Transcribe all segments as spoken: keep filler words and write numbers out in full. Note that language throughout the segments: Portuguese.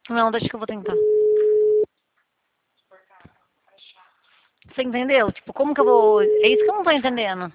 Não, deixa que eu vou tentar. Você entendeu? Tipo, como que eu vou... É isso que eu não tô entendendo.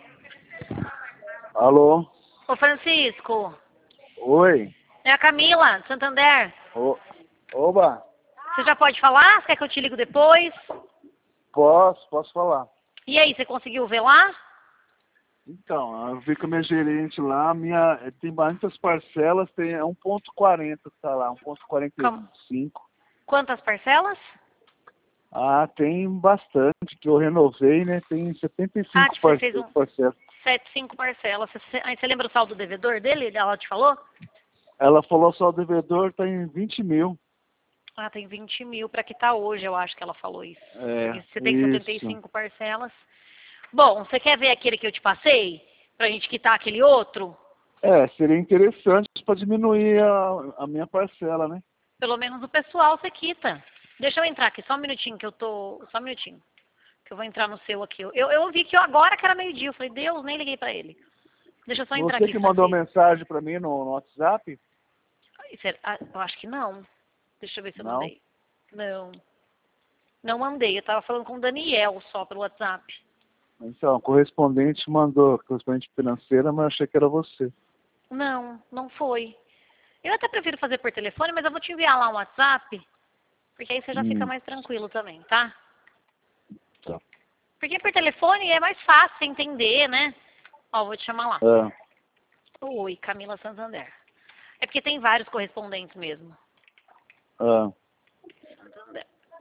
Alô? Ô, Francisco. Oi? É a Camila, de Santander. O... Oba? Você já pode falar? Você quer que eu te ligo depois? Posso, posso falar. E aí, você conseguiu ver lá? Então, eu vi com a minha gerente lá, minha, tem muitas parcelas, tem é um ponto quarenta que tá lá, um ponto quarenta e Como? cinco. Quantas parcelas? Ah, tem bastante, que eu renovei, né? Tem setenta e Ah, cinco que você fez parce- um parcelas. sete, cinco parcelas. Você, aí você lembra o saldo devedor dele? Ela te falou? Ela falou só o devedor tá em vinte mil. Ah, tem vinte mil para quitar hoje, eu acho que ela falou isso. É, E você tem setenta e isso. cinco parcelas. Bom, você quer ver aquele que eu te passei? Pra gente quitar aquele outro? É, seria interessante para diminuir a, a minha parcela, né? Pelo menos o pessoal você quita. Deixa eu entrar aqui, só um minutinho que eu tô... Só um minutinho. Que eu vou entrar no seu aqui. Eu, eu vi que eu agora que era meio-dia. Eu falei, Deus, nem liguei pra ele. Deixa eu só entrar Você aqui, que mandou Francisco. mensagem para mim no, no WhatsApp? Isso é- ah, eu acho que não. Deixa eu ver se eu Não? mandei. Não. Não mandei. Eu tava falando com o Daniel só pelo WhatsApp. Então, a correspondente mandou, correspondente financeira, mas eu achei que era você. Não, não foi. Eu até prefiro fazer por telefone, mas eu vou te enviar lá um WhatsApp, porque aí você já fica Hum, mais tranquilo também, tá? tá. Porque por telefone é mais fácil entender, né? Ó, vou te chamar lá. Ah, Oi, Camila Santander. É porque tem vários correspondentes mesmo. ah, Santander.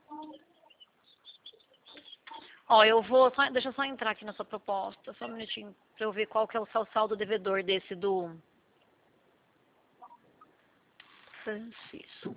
Ó, eu vou, só, deixa eu só entrar aqui na sua proposta, só um minutinho, pra eu ver qual que é o seu saldo devedor desse do Francisco.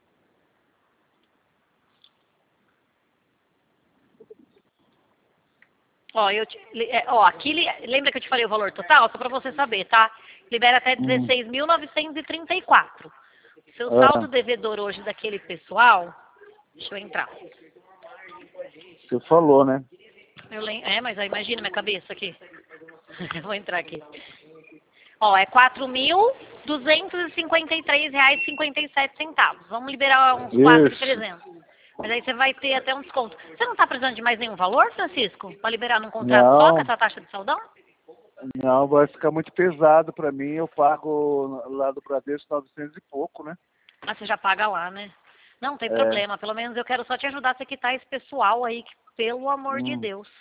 Ó, eu te, li- é, ó, aqui, li- lembra que eu te falei o valor total? Só pra você saber, tá? Libera até hum, dezesseis mil novecentos e trinta e quatro. Seu saldo ah, devedor hoje daquele pessoal, deixa eu entrar. você falou, né? Eu lem- é, mas aí imagina minha cabeça aqui. Eu vou entrar aqui. Ó, é quatro mil duzentos e cinquenta e três reais e cinquenta e sete centavos. Vamos liberar uns quatro mil e Isso. trezentos. Mas aí você vai ter até um desconto. Você não está precisando de mais nenhum valor, Francisco? Para liberar num contrato só com Não, essa taxa de saldão? não, vai ficar muito pesado para mim. Eu pago lá do Bradesco novecentos e pouco, né? Ah, você já paga lá, né? Não, tem É, problema. Pelo menos eu quero só te ajudar a você quitar esse pessoal aí, que, pelo amor de hum, Deus.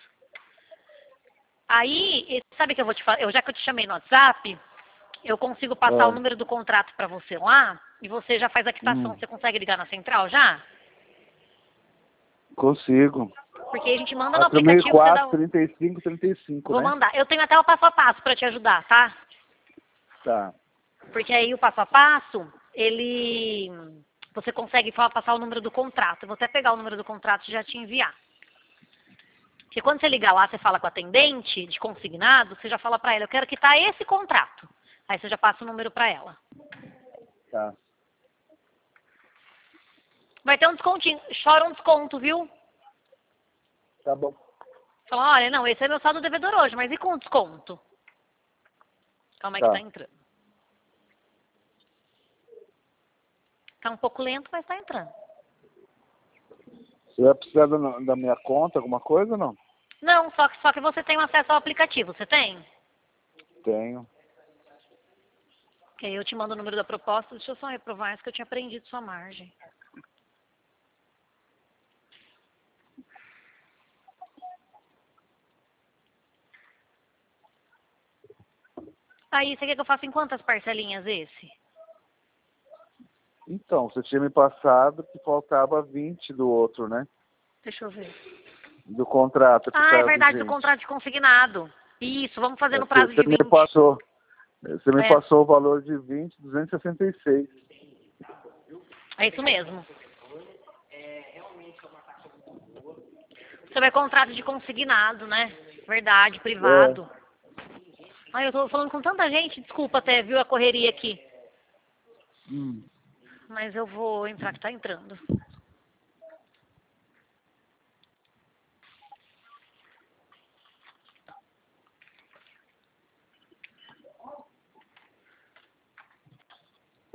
Aí, e- sabe que eu vou te falar? Eu já que eu te chamei no WhatsApp, eu consigo passar o ah, número do contrato para você lá e você já faz a quitação. hum, Você consegue ligar na central já? consigo. Porque a gente manda no quatro mil e aplicativo, você dá quatro, o... trinta e cinco, trinta e cinco, Vou né? mandar. Eu tenho até o passo a passo para te ajudar, tá? Tá. Porque aí o passo a passo, ele... Você consegue fa- passar o número do contrato. Eu vou até pegar o número do contrato e já te enviar. Porque quando você ligar lá, você fala com a atendente de consignado, você já fala para ela, eu quero quitar esse contrato. Aí você já passa o número para ela. Tá. Vai ter um descontinho. Chora um desconto, viu? Tá bom. Fala, olha, não, esse é meu saldo devedor hoje, mas e com desconto? Calma aí que tá Tá. entrando. Tá um pouco lento, mas tá entrando. Você vai precisar da, da minha conta, alguma coisa ou não? Não, só que, só que você tem um acesso ao aplicativo, você tem? Tenho. Ok, eu te mando o número da proposta, deixa eu só reprovar isso que eu tinha aprendido sua margem. Aí, você quer que eu faça em quantas parcelinhas esse? Então, você tinha me passado que faltava vinte do outro, né? Deixa eu ver. Do contrato que Ah, é estava verdade, do vigente. contrato de consignado. Isso, vamos fazer É, no Você prazo você de me vinte. passou, você me É, passou o valor de vinte, duzentos e sessenta e seis. é isso mesmo. Você vai contrato de consignado, né? Verdade, É. privado. Ai, eu tô falando com tanta gente, desculpa até, viu, a correria aqui. Hum. Mas eu vou entrar que tá entrando.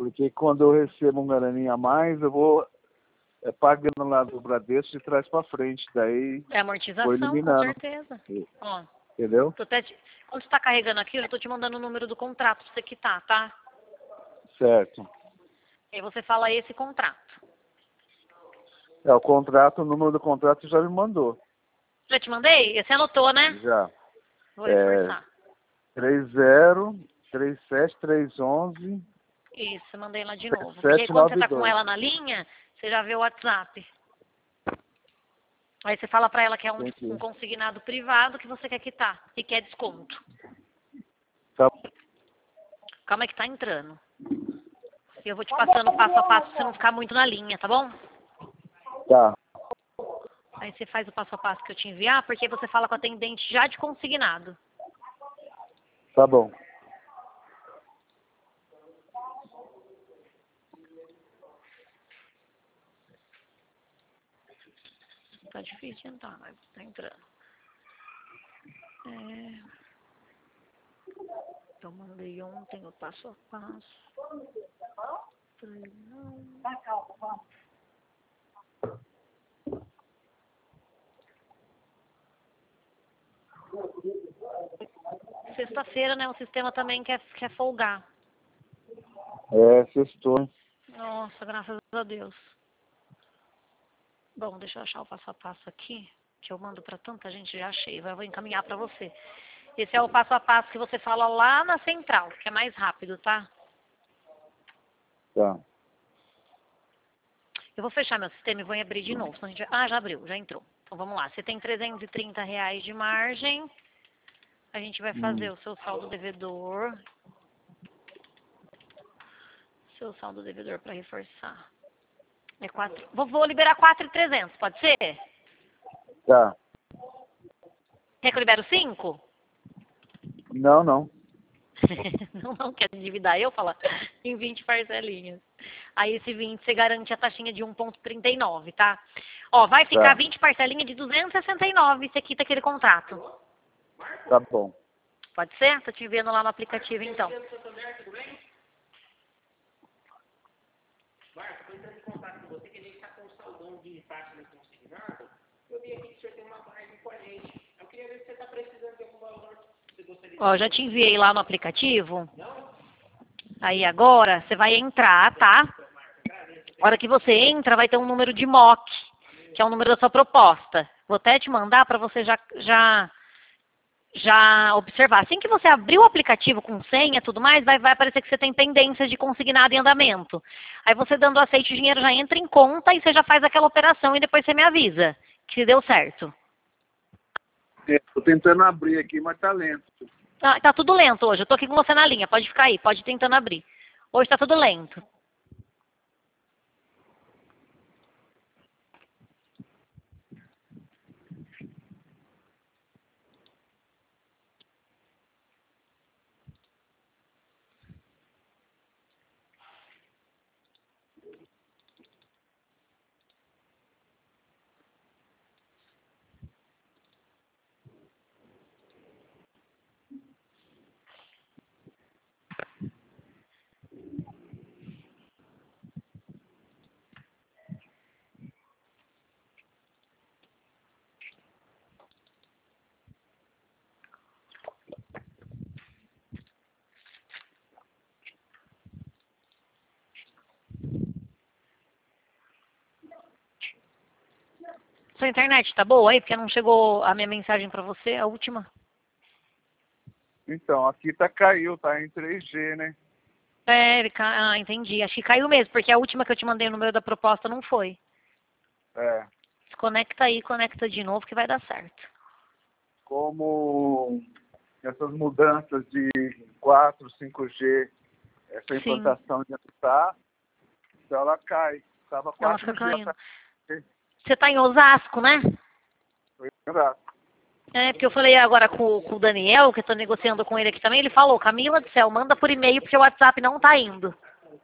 Porque quando eu recebo um garaninha a mais, eu vou é, pagando lá do Bradesco de trás para frente. Daí É vou amortização, com eliminando. certeza. Ó, Entendeu? tô até te... Quando você tá carregando aqui, eu já tô te mandando o número do contrato pra você quitar, tá? Certo. Aí você fala esse contrato. É, o contrato, o número do contrato já me mandou. Já te mandei? Você anotou, né? Já. Vou É, reforçar. três zero, três sete, três onze, Isso, mandei lá de novo. Porque aí sete quando você nove tá com dois. ela na linha, você já vê o WhatsApp. Aí você fala pra ela que é um, um Entendi. consignado privado que você quer quitar e quer desconto. Tá, Calma aí que tá entrando. E eu vou te passando passo a passo pra você não ficar muito na linha, tá bom? tá, Aí você faz o passo a passo que eu te enviar, porque você fala com a atendente já de consignado. tá bom. Tá difícil de entrar, mas tá entrando. É... Eu mandei ontem o passo a passo. Falei, não. Sexta-feira, né? O sistema também quer, quer folgar. É, sextou. Nossa, graças a Deus. Bom, deixa eu achar o passo a passo aqui, que eu mando pra tanta gente, já achei. Eu vou encaminhar pra você. Esse é o passo a passo que você fala lá na central, que é mais rápido, tá? Tá. Eu vou fechar meu sistema e vou abrir de novo. Senão a gente... Ah, já abriu, já entrou. Então vamos lá. Você tem trezentos e trinta reais de margem. A gente vai fazer Hum. o seu saldo devedor. Seu saldo devedor para reforçar. É quatro... vou, vou liberar quatro mil e trezentos, pode ser? Tá. Quer que eu libero cinco? Não, não. Não, não quer endividar eu, fala em vinte parcelinhas. Aí esse vinte você garante a taxinha de um vírgula trinta e nove, tá? Ó, vai ficar Tá. vinte parcelinhas de duzentos e sessenta e nove, você quita aquele contrato. Tá bom. Pode ser? Tô te vendo lá no aplicativo então. Marco, estou entrando em contato com você, que a gente está com um saldão de taxa no consignado. Eu vi aqui que o senhor tem uma margem com a gente. Eu queria ver se você está precisando de algum valor. Você gostaria de... Ó, já te enviei lá no aplicativo. Aí agora você vai entrar, tá? Na hora que você entra, vai ter um número de M O C, que é o número da sua proposta. Vou até te mandar para você já, já, já observar. Assim que você abrir o aplicativo com senha e tudo mais, vai, vai aparecer que você tem pendências de consignado em andamento. Aí você dando aceite, o dinheiro já entra em conta e você já faz aquela operação e depois você me avisa que deu certo. Tô tentando abrir aqui, mas tá lento. Ah, tá tudo lento hoje. Eu tô aqui com você na linha. Pode ficar aí. Pode ir tentando abrir. Hoje tá tudo lento. Sua internet tá boa aí? Porque não chegou a minha mensagem pra você, a última. Então, aqui tá caiu, tá em três G, né? É, ele ca... ah, entendi. Acho que caiu mesmo, porque a última que eu te mandei o número da proposta não foi. É. Desconecta aí, conecta de novo que vai dar certo. Como essas mudanças de quatro, cinco G, essa Sim, implantação de tá, então ela cai. Tava ela quatro fica G, ela caindo. tá Você tá em Osasco, né? caindo. É, porque eu falei agora com, com o Daniel, que eu tô negociando com ele aqui também, ele falou, Camila do céu, manda por e-mail porque o WhatsApp não tá indo.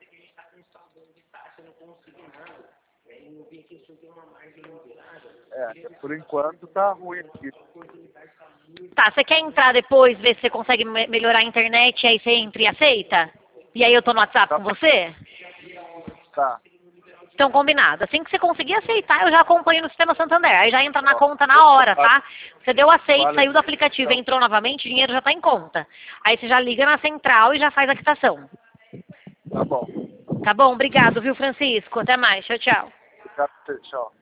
É, por enquanto tá ruim aqui. Tá, você quer entrar depois, ver se você consegue me- melhorar a internet, aí você entra e aceita? E aí eu tô no WhatsApp Tá, com você? Tá. Então, combinado. Assim que você conseguir aceitar, eu já acompanho no Sistema Santander. Aí já entra na conta na hora, tá? Você deu aceite, Vale. saiu do aplicativo, entrou novamente, o dinheiro já tá em conta. Aí você já liga na central e já faz a quitação. Tá bom. Tá bom? Obrigado, viu, Francisco? Até mais. Tchau, tchau. Obrigado, tchau.